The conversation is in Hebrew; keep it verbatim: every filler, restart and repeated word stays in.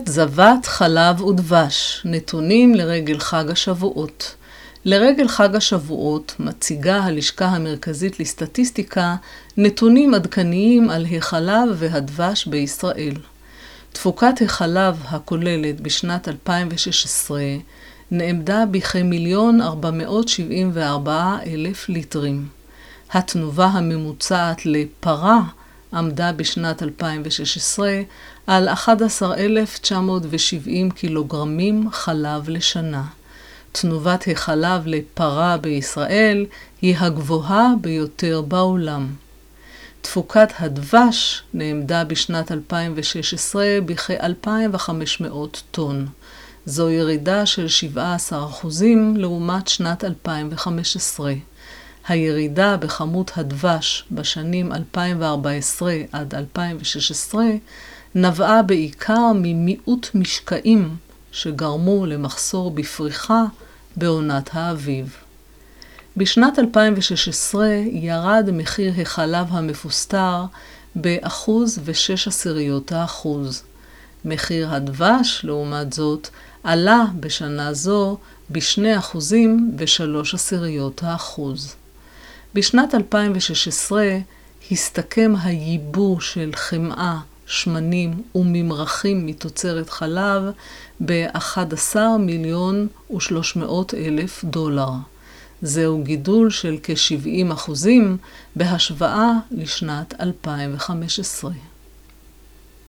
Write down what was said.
זבת חלב ודבש, נתונים לרגל חג השבועות. לרגל חג השבועות מציגה הלשכה המרכזית לסטטיסטיקה נתונים עדכניים על החלב והדבש בישראל. תפוקת החלב הכוללת בשנת אלפיים ושש עשרה נאמדה בכמיליון ארבע מאות שבעים וארבעה אלף ליטרים. התנובה הממוצעת לפרה עמדה בשנת אלפיים ושש עשרה על אחד עשר אלף תשע מאות שבעים קילוגרמים חלב לשנה. תנובת החלב לפרה בישראל היא הגבוהה ביותר בעולם. תפוקת הדבש נאמדה בשנת אלפיים ושש עשרה בכ-אלפיים וחמש מאות טון. זו ירידה של שבעה עשר אחוזים לעומת שנת אלפיים וחמש עשרה. הירידה בכמות הדבש בשנים אלפיים וארבע עשרה עד אלפיים ושש עשרה נבעה בעיקר ממיעוט משקעים שגרמו למחסור בפריחה בעונת האביב. בשנת אלפיים ושש עשרה ירד מחיר החלב המפוסטר באחוז ושש עשיריות האחוז. מחיר הדבש, לעומת זאת, עלה בשנה זו בשני אחוזים ושלוש עשיריות האחוז. בשנת אלפיים ושש עשרה הסתכם הייבוא של חמאה, שמנים וממרחים מתוצרת חלב ב-אחד עשר מיליון ושלוש מאות אלף דולר. זהו גידול של כ-שבעים אחוזים בהשוואה לשנת אלפיים וחמש עשרה.